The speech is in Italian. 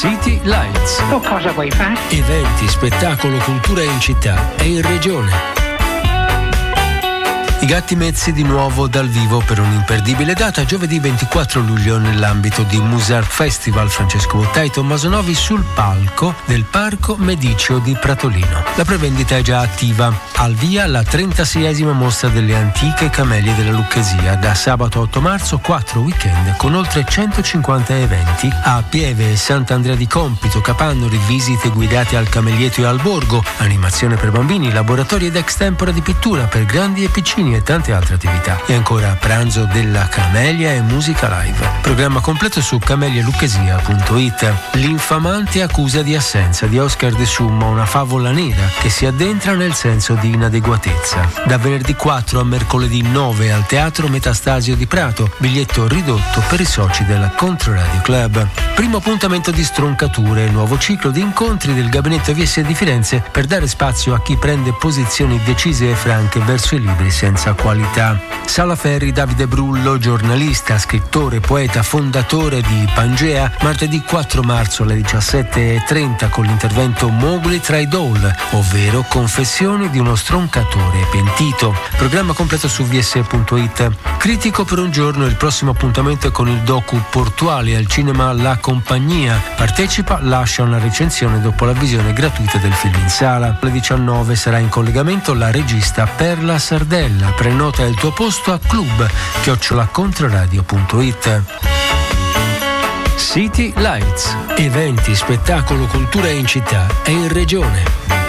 City Lights. O cosa vuoi fare? Eventi, spettacolo, cultura in città e in regione. I Gatti Mezzi di nuovo dal vivo per un'imperdibile data giovedì 24 luglio nell'ambito di Musart Festival. Francesco Bottai e Tommaso Novi sul palco del Parco Mediceo di Pratolino. La prevendita è già attiva. Al via la 36esima mostra delle antiche camelie della Lucchesia. Da sabato 8 marzo 4 weekend con oltre 150 eventi a Pieve e Sant'Andrea di Compito, Capannori, visite guidate al Camelietto e al Borgo, animazione per bambini, laboratori ed extempore di pittura per grandi e piccini e tante altre attività. E ancora pranzo della Camelia e musica live. Programma completo su camelialucchesia.it. L'infamante accusa di assenza di Oscar De Summa, una favola nera che si addentra nel senso di inadeguatezza. Da venerdì 4 a mercoledì 9 al Teatro Metastasio di Prato, biglietto ridotto per i soci del Controradio Club. Primo appuntamento di Stroncature, nuovo ciclo di incontri del Gabinetto VS di Firenze per dare spazio a chi prende posizioni decise e franche verso i libri senza qualità. Sala Ferri, Davide Brullo, giornalista, scrittore, poeta, fondatore di Pangea, martedì 4 marzo alle 17:30 con l'intervento Mowgli tra i Doll, ovvero Confessioni di uno stroncatore pentito. Programma completo su vs.it. Critico per un giorno, il prossimo appuntamento è con il docu Portuale al cinema La Compagnia. Partecipa, lascia una recensione dopo la visione gratuita del film in sala. Alle 19 sarà in collegamento la regista Perla Sardella. Prenota il tuo posto a club@controradio.it. City Lights. Eventi, spettacolo, cultura in città e in regione.